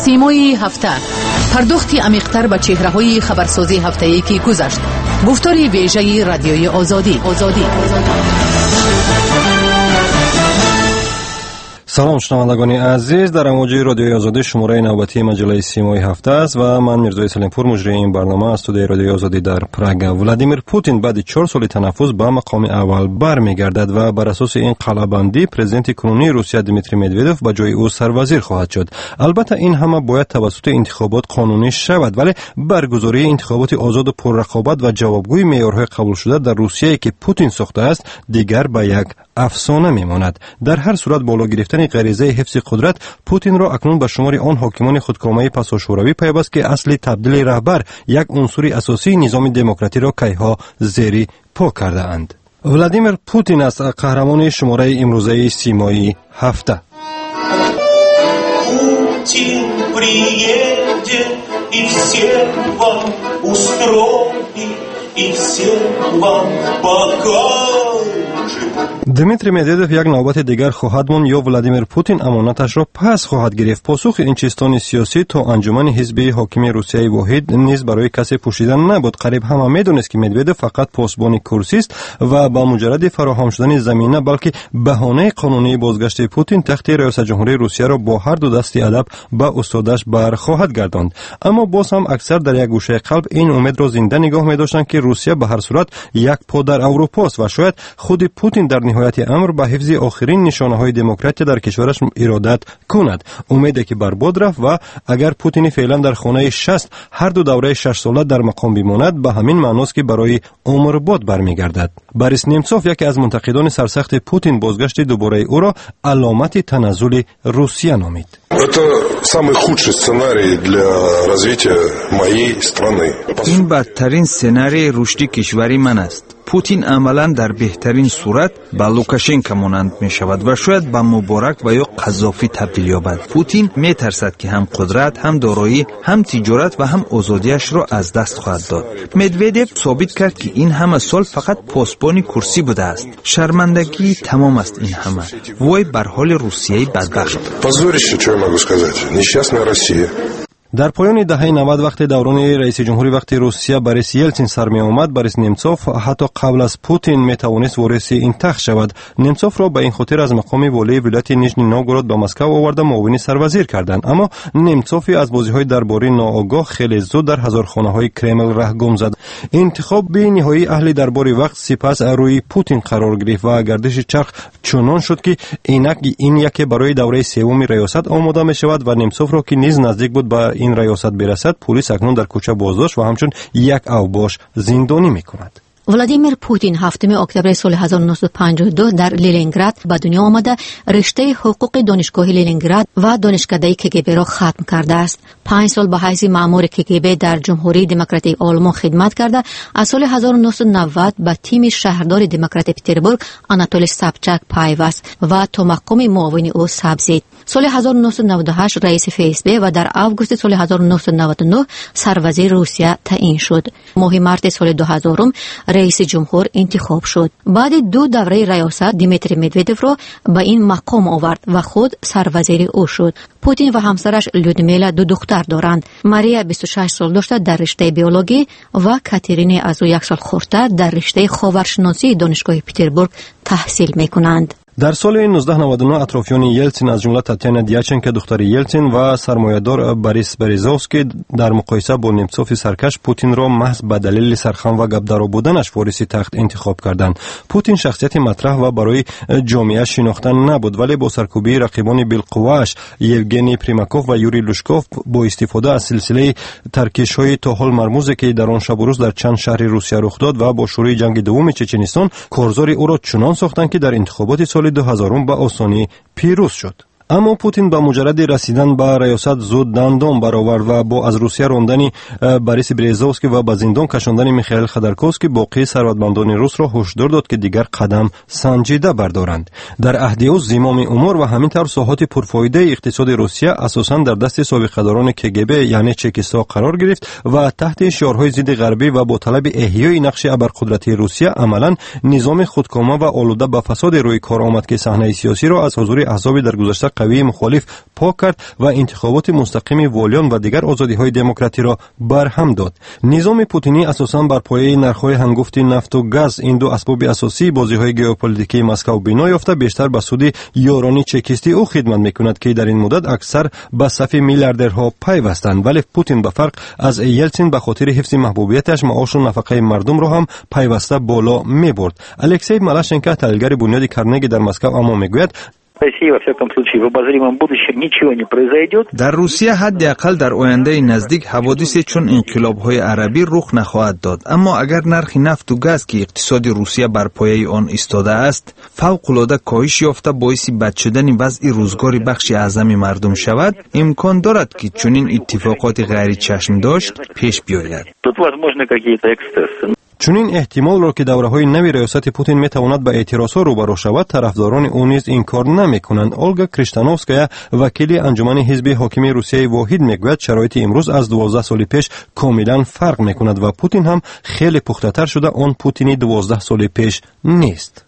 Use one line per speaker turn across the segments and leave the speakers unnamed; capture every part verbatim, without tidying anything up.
سیمای هفته، پرداختی عمیق‌تر به چهره‌های خبرسازی هفته‌ای که گذشت. گفتار ویژه رادیوی آزادی. آزادی.
سلام شنوندگان عزیز، در امواج رادیوی آزادی شماره نوبتی مجله سیمای هفته است و من میرزای سلیمپور مجری این برنامه از استودیوی رادیوی آزادی در پراگ. ولادیمیر پوتین بعد چهار سال تنفس به مقام اول برمیگردد و بر اساس این قله‌بندی پرزیدنت کنونی روسیه دیمیتری مدودوف به جای او سروزیر خواهد شد. البته این همه باید توسط انتخابات قانونی شود، ولی برگزاری انتخابات آزاد و پررقابت و جوابگوی معیارهای قبول شده در روسیه که پوتین ساخته است دیگر به یک افسانه میماند. در هر صورت بالا گرفتن غریزه حفظ قدرت پوتین را اکنون به شمار آن حاکمان خودکامه پساشوروی پیوست که اصل تبدیل رهبر یک عنصر اساسی نظام دموکراتی را کیها زیر پا کرده اند. ولادیمیر پوتین است قهرمان شماره امروزه سیمایی هفته.
Путин приедет и всем вам устроит и всем вам покажет.
دیمیتری مدودوف یک نوبت دیگر خواهد ماند یا ولادیمیر پوتین امانتش را پس خواهد گرفت؟ پاسخ این چیستان سیاسی تا انجمن حزب حاکم روسیه واحد نیز برای کسی پوشیدن نبود. قریب همه میدونست که مدودوف فقط پاسبان کرسی است و با مجرد فراهم شدن زمینه بلکه بهانه قانونی بازگشت پوتین تخت ریاست جمهوری روسیه را با هر دو دست ادب به استادش بر خواهد گرداند. اما باز هم اکثر در یک گوشه قلب این امید را زنده نگاه می‌داشتند که روسیه به هر صورت یک پا در اروپا است و شاید خود پوتین در نهایت امر به حفظ آخرین نشانه‌های دموکراسی در کشورش ارادت کند. امیدی که برباد رفت و اگر پوتین فعلا در خانه شست هر دو دوره شش ساله در مقام بماند به همین معناست که برای عمر بعد برمیگردد. بوریس نیمتسوف یکی از منتقدان سرسخت پوتین بازگشت دوباره او را علامت تنزل روسیه نامید.
Это самый худший сценарий для развития моей страны.
این بدترین سناریوی رشد کشوری من است. پوتین عملا در بهترین صورت با لوکاشنکو مانند می شود و شاید با مبارک و یا قذافی تبدیل یابد. پوتین می ترسد که هم قدرت، هم دارایی، هم تجارت و هم آزادیش را از دست خواهد داد. مدودوف ثابت کرد که این همه سال فقط پاسبان کرسی بوده است. شرمندگی تمام است این همه. وای بر حال روسیه بدبخت.
Позорище, что я могу сказать? Несчастная Россия.
در پایان دهه نود وقتی دوران رئیس جمهوری وقتی روسیه بوریس یلتسین سر می آمد، بوریس نیمتسوف حتی قبل از پوتین می توانست وارث این تخت شود. نیمتسوف را به این خاطر از مقام والی ولایت نیژنی نوگورود به مسکو آورده معاون سروزیر کردند. اما نیمتسوف از بازی‌های درباری ناآگاه خیلی زود در هزارخانه‌های کرمل ره گم زد. انتخاب به نهایی اهل درباری وقت سپس روی پوتین قرار گرفت و گردش چرخ چنان شد که اینک این یکی برای دوره سوم ریاست آماده می شود و نیمتسوف را که نیز نزدیک بود به این ریاست برسد پلیس اکنون در کوچه بازداشت و همچون یک اوباش زندانی می کند.
ولادیمیر پوتین هفتم اکتبر سال هزار و نهصد و پنجاه و دو در لنینگراد به دنیا آمده رشته حقوق دانشگاه لنینگراد و دانشکده کگبه را ختم کرده است. پنج سال به حیث مأمور کگبه در جمهوری دموکراتیک آلمان خدمت کرده. از سال هزار و نهصد و نود به تیم شهردار دموکرات پتربورگ آناتولی سابچاک پیوست و تا مقام معاون او سبزید. سال هزار و نهصد و نود و هشت رئیس فسب و در آگوست سال هزار و نهصد و نود و نه سروزیر روسیه تعیین شد. ماه مارس سال دو هزار رئیس جمهور انتخاب شد. بعد دو دوره ریاست دیمیتری مدودوف را به این مقام آورد و خود سروزیر او شد. پوتین و همسرش لودمیلا دو دختر دارند. ماریا بیست و شش سال داشته در رشته بیولوژی و کاترین از او یک سال خردتر در رشته خاورشناسی دانشگاه پتربورگ تحصیل میکنند.
در سال نوزده نود و نه اطرافیان یلتسین از جمله تاتیانا دیاچنکو دختر یلتسین و سرمایه‌دار بوریس بریزوفسکی در مقایسه با نیمتسوف سرکش پوتین را محض به دلیل سرخم و گپدارو بودنش وارث تخت انتخاب کردند. پوتین شخصیت مطرح و برای جامعه شناختن نبود، ولی با سرکوبی رقیبان بالقوه‌اش یوگنی پریماکوف و یوری لوشکوف با استفاده از سلسله ترکش‌های تا حال مرموزی که در آن شب و روز در چند شهر روسیه رخ داد و با شروع جنگ دوم چچنستان کارزار او را چنان ساختند که در انتخابات سال دو هزار به آسانی پیروز شد. اما پوتین با مجرد رسیدن به ریاست زود دندان برآورد و با از روسیه راندن بوریس بریزوفسکی و به زندان کشاندن میخائیل خودورکوفسکی باقی ثروتمندان روس را هشدار داد که دیگر قدم سنجیده بردارند. در عهد او زمام امور و همینطور ساحات پرفایده اقتصاد روسیه اساساً در دست سابقه‌داران کگبه یعنی چکستا قرار گرفت و تحت شعارهای ضد غربی و با طلب احیای نقش ابرقدرتی روسیه عملاً نظام خودکامه و آلوده به فساد روی کار آمد که صحنه سیاسی را از حضور احزاب در گذشته قوی مخالف پاک کرد و انتخابات مستقیم والیان و دیگر آزادی‌های دموکراتی را برهم داد. نظام پوتینی اساساً بر پایه نرخ‌های هنگفت نفت و گاز، این دو اسباب اساسی بازی‌های ژئوپلیتیکی مسکو بنا یافته بیشتر به سود یاران چکیستی او خدمت می‌کند که در این مدت اکثر به صف میلیاردرها پیوستند، ولی پوتین به فرق از یلتسین به خاطر حفظ محبوبیتش معاش و نفقه مردم را هم پیوسته بالا می‌برد. الکسی مالاشنکو تحلیلگر بنیاد کارنگی در مسکو اما میگوید
در روسیه حداقل در آینده نزدیک حوادثی چون انقلاب‌های عربی رخ نخواهد داد، اما اگر نرخ نفت و گاز که اقتصاد روسیه بر پایه آن ایستاده است فوق‌العاده کاهش یافته باعث بد شدن وضع روزگار بخش اعظم مردم شود، امکان دارد که چنین اتفاقات غیر چشم داشت پیش بیاید.
چنین احتمال را که دوره‌های نوی ریاست پوتین می‌تواند به اعتراض‌ها روبرو شود، طرفداران او نیز انکار نمی‌کنند. اولگا کریشتانوفسکایا وکیل انجمن حزب حاکم روسیه واحد میگوید شرایط امروز از دوازده سال پیش کاملا فرق می‌کند و پوتین هم خیلی پخته‌تر شده، آن پوتینی دوازده سال پیش نیست.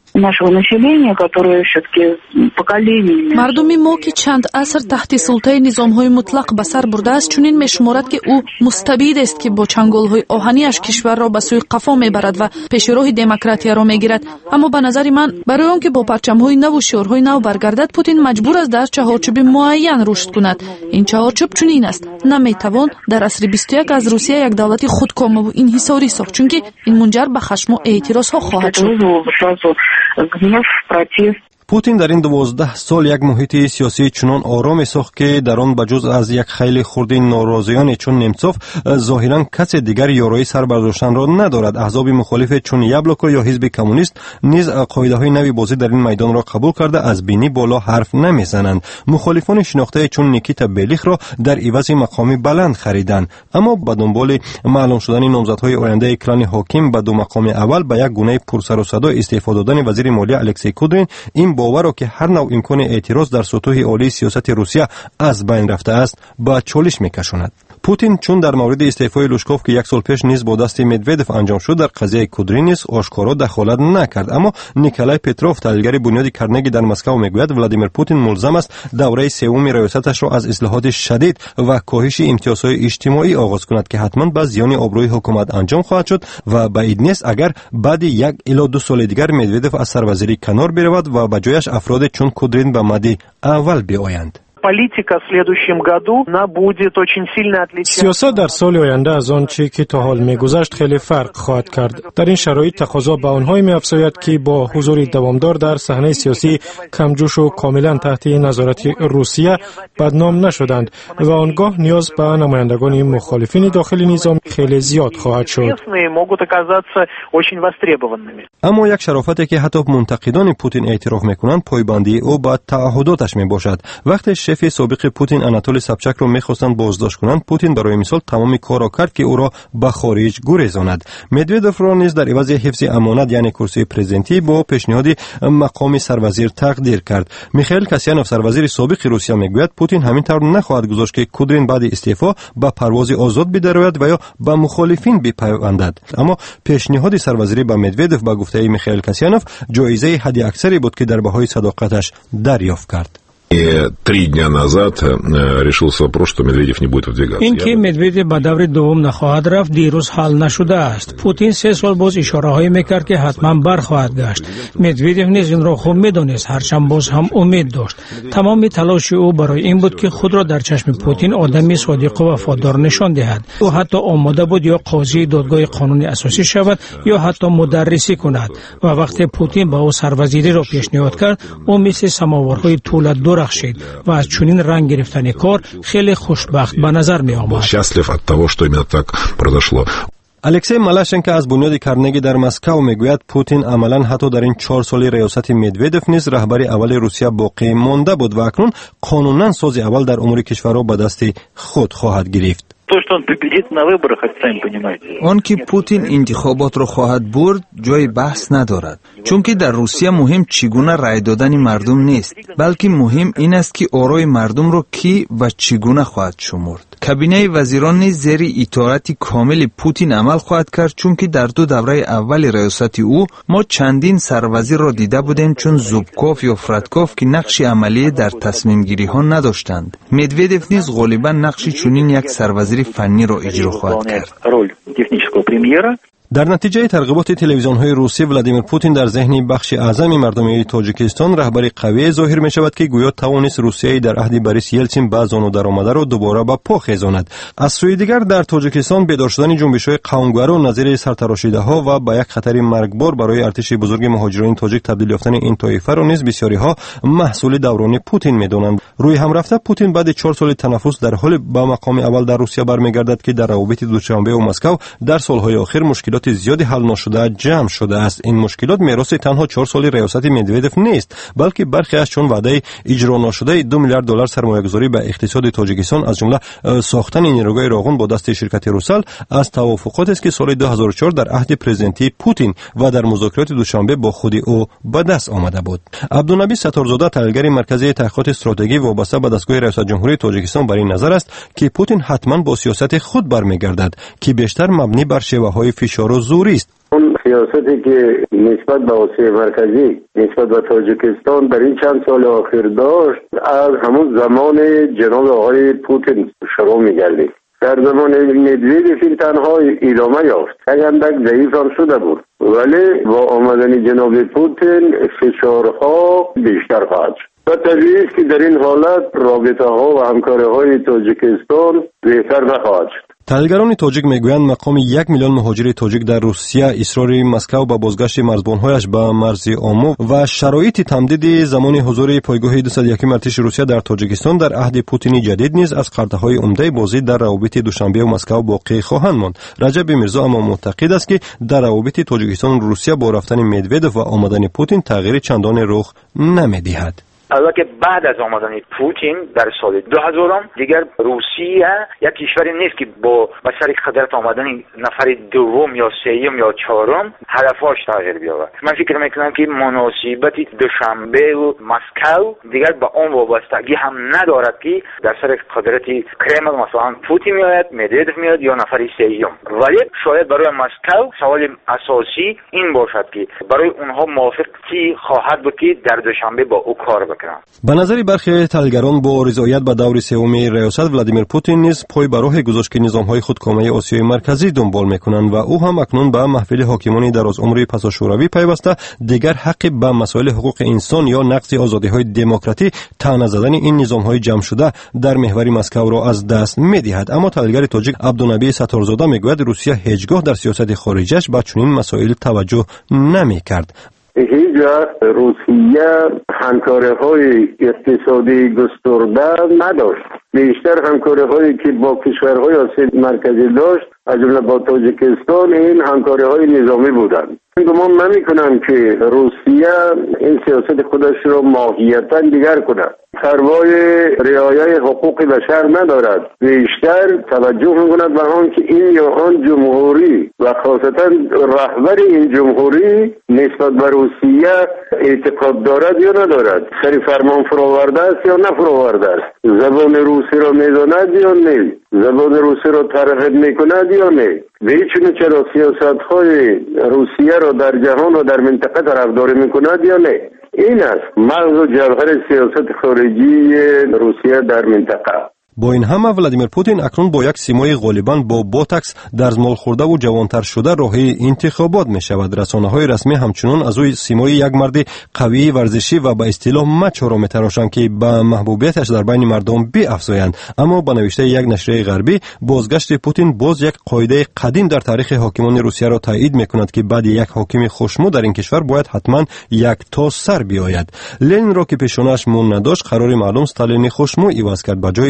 мардуми мо ки чанд аср таҳти султаи низомҳои мутлақ ба сар бурдааст чунин мешуморад ки ӯ мустабидест ки бо чанголҳои оҳанияш кишварро ба сӯи қафо мебарад ва пешироҳи демократияро мегирад. аммо ба назари ман барои он ки бо парчамҳои наву шиорҳои нав баргардад, путин маҷбур аст дар чаҳорчӯби муайян рушд кунад. ин чаҳорчӯб чунин аст: наметавон дар асри бисту як аз русия як давлати худкомову инҳисорӣ сохт, чунки ин мунҷар ба хашму эътирозҳо хоҳад шуд.
гнев, протест.
پوتین در این دوازده سال یک محیط سیاسی چنان آرامی ساخت که در آن بجز از یک خیلی خرد ناراضیان چون نمتسوف ظاهرا کس دیگر یارای سر برداشتن را ندارد. احزاب مخالف چون یبلوکو یا حزب کمونیست نیز قاعده‌های نوی بازی در این میدان را قبول کرده از بینی بالا حرف نمیزنند. مخالفان شناخته چون نیکیتا بیلیخ را در عوض مقام بلند خریدند، اما به دنبال معلوم شدن نامزدهای آینده اکران حاکم به دو مقام اول به یک گونه پرسر و صدا استعفا دادن وزیر مالیه الکسی کودرین، این باور را که هر نوع امکان اعتراض در سطوح عالی سیاست روسیه از بین رفته است با چالش میکشاند. پوتین چون در مورد استعفای لوشکوف که یک سال پیش نیز با دست مدودف انجام شد در قضیه کودرین نیز آشکارا دخالت نکرد، اما نیکولای پتروف تحلیلگر بنیاد کارنگی در مسکو میگوید ولادیمیر پوتین ملزم است دوره سوم ریاستش را از اصلاحات شدید و کاهش امتیازهای اجتماعی آغاز کند که حتما به زیان آبروی حکومت انجام خواهد شد و بعید نیست اگر بعد یک الی دو سال دیگر مدودف از سروزیری کنار برود و به جایش افراد چون کودرین به مد اول بیایند.
Политика в следующем году она будет очень сильно отличаться.
سیاست در سال آینده از آن چی که تا حال می‌گذشت خیلی فرق خواهد کرد. در این شرایط تقاضا به آنهایی می‌افزاید که با حضور دوامدار در صحنه سیاسی کمجوش و کاملا تحت نظارت روسیه بدنام نشدند و آنگاه نیاز به نمایندگان مخالفین داخل نظام خیلی زیاد خواهد شد.
اما یک شرافتی که حتی منتقدان پوتین اعتراف می‌کنند پایبندی او به تعهداتش میباشد. وقتی شف سابق پوتین آناتولی سابچاک را می‌خواستند بازداشت کنند، پوتین برای مثال تمام کار را کرد که او را به خارج گریزاند. مدودف را نیز در عوض حفظ امانت یعنی کرسی پرزیدنتی با پیشنهاد مقام سروزیر تقدیر کرد. میخائیل کاسیانوف سروزیر سابق روسیه میگوید پوتین همینطور نخواهد گذاشت که کودرین بعد استعفا به پرواز آزاد بدرود و یا به مخالفین بپیوندد. اما پیشنهاد سروزیری به مدودف به گفته میخائیل کاسیانوف جایزه حد اکثری بود که در بهای صداقتش دریافت کرد.
Три дня назад решился вопрос, что Медведев не будет выдвигаться.
این که مدودف به دور دوم نخواهد رفت دیروز حل نشده است. پوتین سه سال باز اشاره‌هایی میکرد که حتما برخواهد گشت. مدودف نیز این را خوب میدونست، هرچند باز هم امید داشت. تمام تلاش او برای این بود که خود را در چشم پوتین آدمی صادق و وفادار نشان دهد. او حتی آماده بود یا قاضی دادگاه قانونی اساسی شود یا حتی مدرسی کند و وقتی پوتین با او سروزیری را پیشنهاد کرد، او مثل سماورهای طولت دور و از چنین رنگ گرفتن کار خیلی خوشبخت به نظر می آمد.
الکسی مالاشنکو از بنیاد کارنگی در مسکو میگوید پوتین عملاً حتی در این چهار سالی ریاست مدودف نیز رهبر اول روسیه باقی مانده بود و اکنون قانونا ساز اول در امور کشور را به دست خود خواهد گرفت.
То, что он победит на выборах, это сами понимаете.
آن که پوتین انتخابات را خواهد برد جای بحث ندارد، چون که در روسیه مهم چگونه رای دادن مردم نیست، بلکه مهم این است که آرای مردم را کی و چگونه خواهد شمرد. کابینه وزیران نیز زیر اطاعت کامل پوتین عمل خواهد کرد، چون که در دو دوره اول ریاست او ما چندین سروزیر را دیده بودیم چون زوبکوف یا فراتکوف که نقش عملی در تصمیم گیری ها نداشتند. مدودف نیز غالبا نقش چنین یک سروزیر فنی را اجرا خواهد کرد.
در نتیجه ترغیبات تلویزیون‌های روسی، ولادیمیر پوتین در ذهن بخش اعظم مردم تاجیکستان رهبری قوی ظاهر می‌شود که گویا توانست روسیه در عهد بوریس یلتسین به زانو درآمده را دوباره به پا خیزاند. از سوی دیگر در تاجیکستان بیدار شدن جنبش‌های قومگرا نظیر سرتراشیده‌ها و به یک خطر مرگبار برای ارتش بزرگ مهاجرین تاجیک تبدیل یافتن این طایفه را نیز بسیاری‌ها محصول دوران پوتین می‌دانند. روی هم رفته پوتین بعد چهار سال تنفس در حال به مقام اول در روسیه برمیگردد که در روابط دوشنبه و مسکو در سال‌های اخیر مشکلات زیادی حل نشده جمع شده است. این مشکلات میراث تنها چهار سالی ریاست مدودف نیست، بلکه برخی از چون وعده اجرا نشده دو میلیارد دلار سرمایه‌گذاری به اقتصاد تاجیکستان از جمله ساختن نیروگاه راغون با دست شرکت روسل از توافقات است که سال دو هزار و چهار در عهد پرزیدنتی پوتین و در مذاکرات دوشنبه با خود او به دست آمده بود. عبدالنبی ستارزاده تحلیلگر مرکزی تحقیقات استراتژی وابسته به دستگاه ریاست جمهوری تاجیکستان بر این نظر است که پوتین حتما با سیاست خود برمیگردد که بیشتر مبنی بر شیوه‌های فشار و زوری است.
اون سیاستی که نسبت به آسیای مرکزی نسبت به تاجیکستان در این چند سال اخیر داشت از همون زمان جناب آقای پوتین شروع می‌گردید. در زمان مدودف این تنها ادامه یافت، یک اندک ضعیف هم شده بود، ولی با آمدن جناب پوتین فشارها بیشتر خواهد شد. و طبیعی است که در این حالت رابطه ها و همکاری های تاجیکستان بهتر نخواهد شد.
تحلیلگران تاجیک میگویند مقام یک میلیون مهاجر تاجیک در روسیه، اصرار مسکو به بازگشت مرزبان‌هایش به مرز آمو و شرایط تمدید زمان حضور پایگاه دویست و یک ارتش روسیه در تاجیکستان در عهد پوتین جدید نیز از خرده‌های عمده بازی در روابط دوشنبه و مسکو باقی خواهند ماند. رجب میرزا اما معتقد است که در روابط تاجیکستان و روسیه با رفتن مدودف و آمدن پوتین تغییر چندان رخ نمی‌دهد.
البته بعد از آمدن پوتین در سال دو هزار دیگر روسیه یک کشوری نیست که با به سر قدرت آمدن نفر دوم یا سوم یا چهارم هدفش تغییر بیاورد. من فکر میکنم که مناسبت دوشنبه و مسکو دیگر به اون وابستگی هم ندارد که در سر قدرت کرمل مثلا پوتین میاد، مدودف میاد یا نفر سوم، ولی شاید برای مسکو سوال اساسی این باشد که برای اونها موافق چی خواهد بود که در دوشنبه با او کار بکنه.
به نظر برخی تحلیلگران با رضایت به دور سوم ریاست ولادیمیر پوتین نیز پای بر راه گذاشت که نظام‌های خودکامه آسیای مرکزی دنبال می‌کنند و او هم اکنون به محفل حاکمان درازعمر پساشوروی پیوسته دیگر حق به مسائل حقوق انسان یا نقض آزادی‌های دموکراتی طعنه زدن این نظام‌های جمع شده در محور مسکو را از دست می‌دهد. اما تحلیلگر تاجیک عبدالنبی ستارزاده میگوید روسیه هیچگاه در سیاست خارجیش به چنین مسائل توجه نمی‌کرد.
هیچ وقت روسیه همکاری های اقتصادی گسترده نداشت. بیشتر همکاری هایی که با کشورهای آسیای مرکزی داشت از جمله با تاجیکستان این همکاری های نظامی بودند. گمان نمی کنم که روسیه این سیاست خودش را ماهیتا دیگر کند. پروای رعایت حقوق بشر ندارد. بیشتر توجه می‌کند به آن که این یا آن جمهوری و خاصتا رهبر این جمهوری نسبت به روسیه اعتقاد دارد یا ندارد. سری فرمان فراورده است یا نفراورده است. زبان روسی را می‌داند یا نه. زبان روسی را ترغیب می‌کند یا نه. به هیچ چرا سیاست‌های روسیه را در جهان و در منطقه طرفداری می‌کند یا نه. این است مغز و جوهر سیاست خارجی روسیه در منطقه.
با این همه ولادیمیر پوتین اکنون با یک سیمای غالباً با بوتاکس دزمال خورده و جوانتر شده راهی انتخابات می شود. رسانه‌های رسمی همچنان از اوی سیمای یک مرد قوی ورزشی و با اصطلاح مچو را می تراشند که به محبوبیتش در بین مردم بیافزایند. اما با نوشته یک نشریه غربی بازگشت پوتین باز یک قاعده قدیم در تاریخ حاکمان روسیه را تایید می کند که بعد یک حاکم خوشمو در این کشور باید حتما یک تا سر بیاید. لنین را که پیشونش مون نداشت قرار معلوم استالین خوشمو عوض کرد. به جای او خروشچف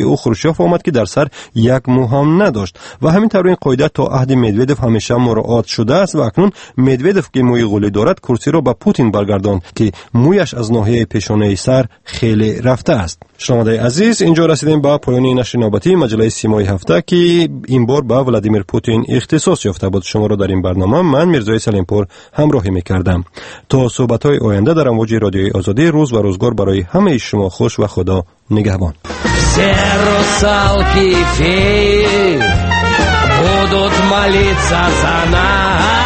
کشاف آمد که در سر یک مو هم نداشت و همین طور این قاعده تا عهد مدودف همیشه مراعات شده است و اکنون مدودف که موی غولی دارد کرسی را به پوتین برگرداند که مویش از ناحیه پیشانه سر خیلی رفته است. شنوندگان عزیز، اینجا رسیدیم به پایان نشر نوبتی مجله سیمای هفته که این بار به ولادیمیر پوتین اختصاص یافته بود. شما را در این برنامه من میرزای سلیمپور همراهی میکردم. تا صحبت‌های آینده در امواج رادیوی آزادی، روز و روزگار برای همه شما خوش و خدا نگهبان.
Будут молиться за нас.